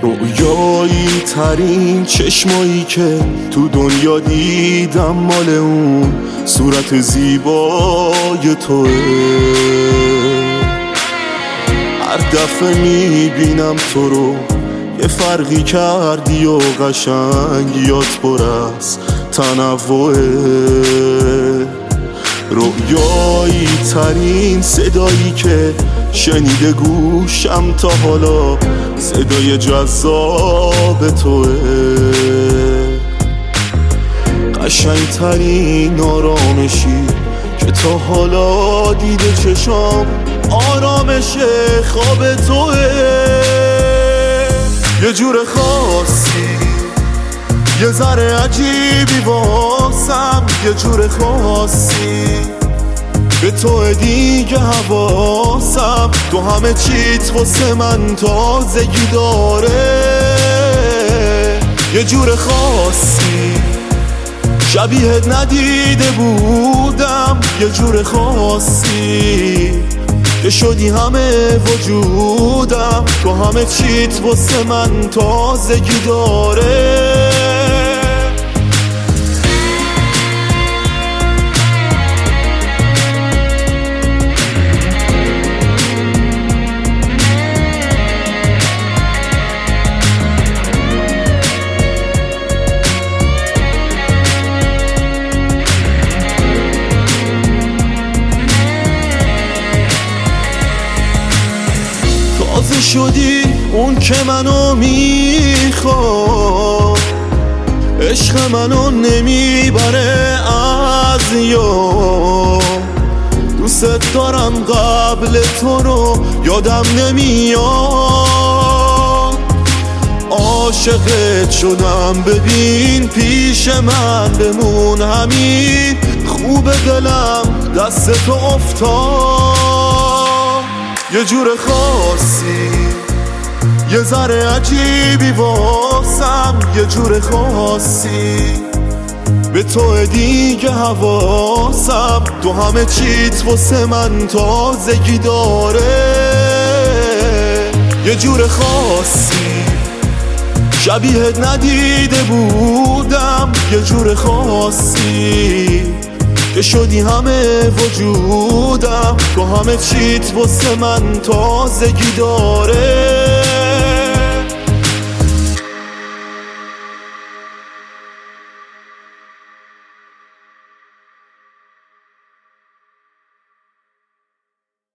رویایی ترین چشمایی که تو دنیا دیدم مال اون صورت زیبای توه. هر دفعه میبینم تو رو یه فرقی کردی و قشنگیات پر از تنوعه. رویایی ترین صدایی که شنیده گوشم تا حالا صدای جذاب توه. قشنگ ترین آرامشی که تا حالا دیده چشام آرامش خواب توه. یه جور خاصی یه ذره عجیبی واسم، یه جور خاصی به تو دیگه حواسم. تو همه چیت واسه من تازگی داره. یه جور خاصی شبیهت ندیده بودم، یه جور خاصی که شدی همه وجودم. تو همه چیت واسه من تازگی داره. تازه شدی اون که منو میخواد، عشق منو نمیبره از یاد. دوست دارم قبل تو رو یادم نمیاد. عاشقت شدم ببین پیش من بمون همین. خوب دلم دست تو افتاد. یه جور خاصی یه ذره عجیبی واسم، یه جور خاصی به تو دیگه حواسم. تو همه چیت واسه من تازگی داره. یه جور خاصی شبیهت ندیده بودم، یه جور خاصی که شدی همه وجودم. تو همه چیت واسه من تازگی داره.